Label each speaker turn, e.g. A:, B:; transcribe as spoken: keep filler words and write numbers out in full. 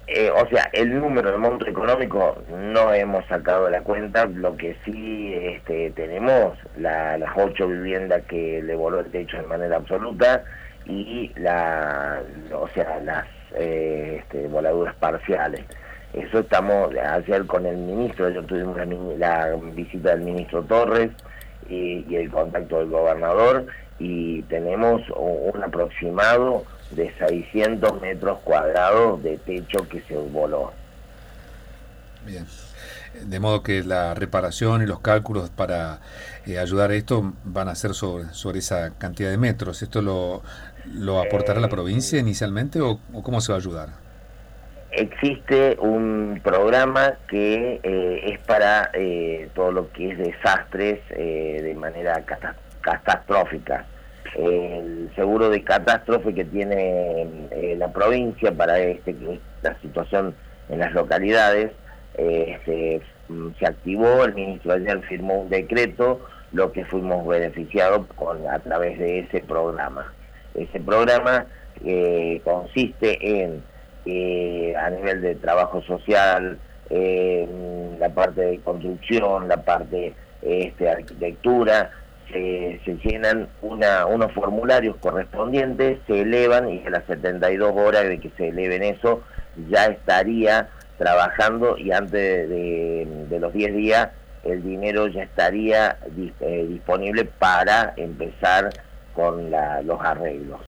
A: Eh, o sea, el número, el monto económico no hemos sacado la cuenta. Lo que sí este, tenemos, la, las ocho viviendas que le voló el techo de manera absoluta y la, o sea, las eh, este, voladuras parciales. Eso estamos, ayer con el ministro, yo tuvimos la, la visita del ministro Torres y, y el contacto del gobernador, y tenemos un aproximado de seiscientos metros cuadrados de techo que se voló.
B: Bien. De modo que la reparación y los cálculos para eh, ayudar a esto van a ser sobre, sobre esa cantidad de metros. ¿Esto lo, lo aportará la
A: Eh,
B: provincia inicialmente o, o cómo se va a ayudar?
A: Existe un programa que eh, es para eh, todo lo que es desastres eh, de manera cata catastrófica. El seguro de catástrofe que tiene eh, la provincia para este, esta situación en las localidades eh, se, se activó. El ministro ayer firmó un decreto, lo que fuimos beneficiados con, a través de ese programa. Ese programa eh, consiste en eh, a nivel de trabajo social, eh, la parte de construcción, la parte este, de arquitectura, se, se llenan una, unos formularios correspondientes, se elevan, y a las setenta y dos horas de que se eleven eso, ya estaría trabajando, y antes de, de, de los diez días el dinero ya estaría eh, disponible para empezar con la, los arreglos.